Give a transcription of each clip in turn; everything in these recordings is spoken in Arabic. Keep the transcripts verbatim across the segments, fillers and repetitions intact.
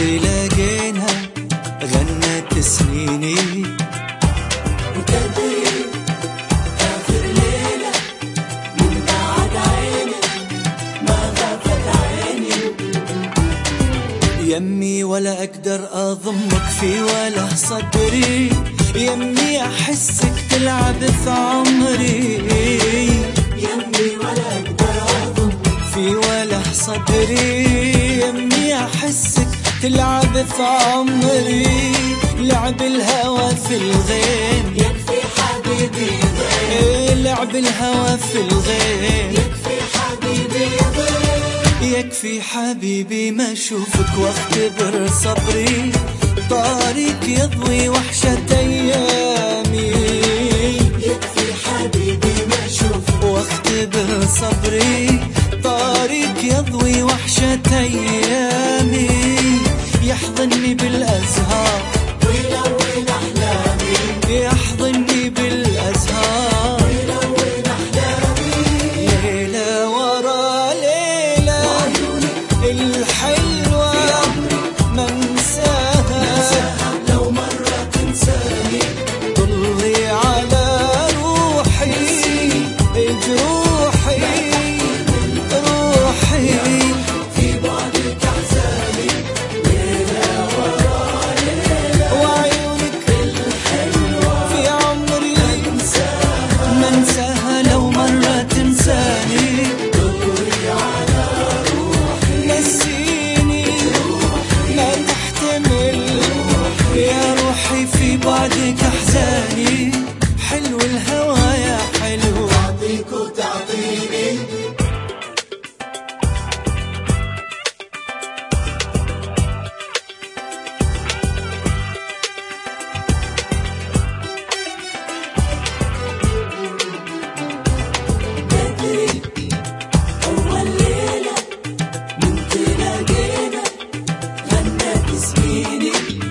تلاقينا غنت سنيني وتدري آخر ليلة من بعد عيني ما غفت عيني. يمي ولا أقدر أضمك في ولا صدري، يمي أحسك تلعب في عمري، يمي ولا أقدر أضمك في ولا صدري، يمي أحسك تلعب في عمري. لعب الهوى في الغيم يكفي حبيبي ضيم، إيه لعب الهوى في الغيم يكفي حبيبي ضيم، يكفي حبيبي ما أشوفك واختبر صبري. طارق يضوي وحشة أيامي، يكفي حبيبي ما أشوفك واختبر صبري. طارق يضوي وحشة أيامي، يحضني بالأزهار ويلون أحلامي، يحضني بالأزهار ويلون أحلامي. ليلة ورا ليلة الحلوة ما انساها لو مرة تنساني طلي على روحي جروحي روحي في بعدك أحزاني. ليلة ورا ليلة وعيونك الحلوة في عمري انساها، ما انساها لو مرة تنساني. دوري على روحي نسيني ما تحتمل يا روحي في بعدك أحزاني. حلو الهوى يا حلو تعطيك وتعطيني. بدري أول ليلة من تلاقينا غنت سنيني،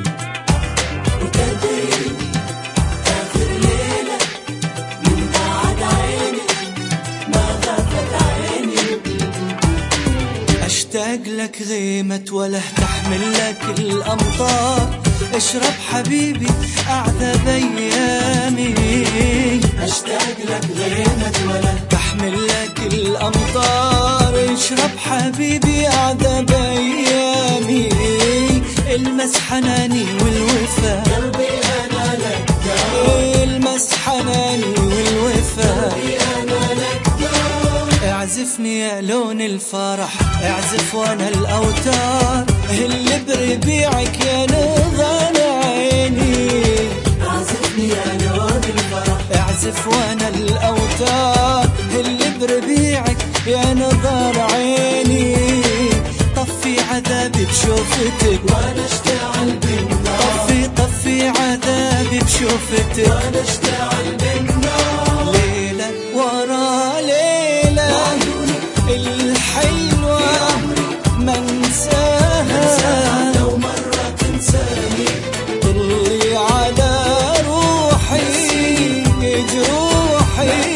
وتدري آخر ليلة من بعد عيني ما غفت عيني. أشتاق لك غيمة ولا تحمل لك الأمطار. اشرب حبيبي أعذب أيامي، أشتاق لك غيمة ولا تحمل لك الأمطار. اشرب حبيبي أعذب أيامي، المس حناني والوفا قلبي أنا لك دار، المس حناني والوفا. قلبي أنا لك دار. اعزفني يا لون الفرح اعزف وانا الاوتار، اللي بربيعك يا نظر عيني. عزفني يا لون الفرح، اعزف وانا الاوتار، اللي بربيعك يا نظر عيني. طفي عذابي بشوفتك وأنا أشتعل بالنار، طفي طفي عذابي بشوفتك. وأنا أشتعل بالنار. ليلة ورا ليلة الحلوة ما انساها لو مرة تنساني طلي على روحي جروحي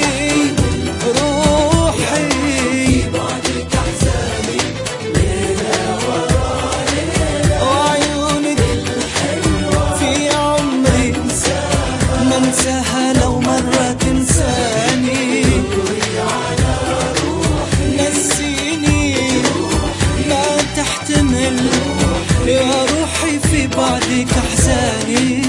روحي بعدك أحزاني. ليلة ورا ليلة وعيونك الحلوة في عمري ما انساها لو مرة تنساني. دوري على روحي نسيني ما تحتمل يا روحي في بعدك أحزاني.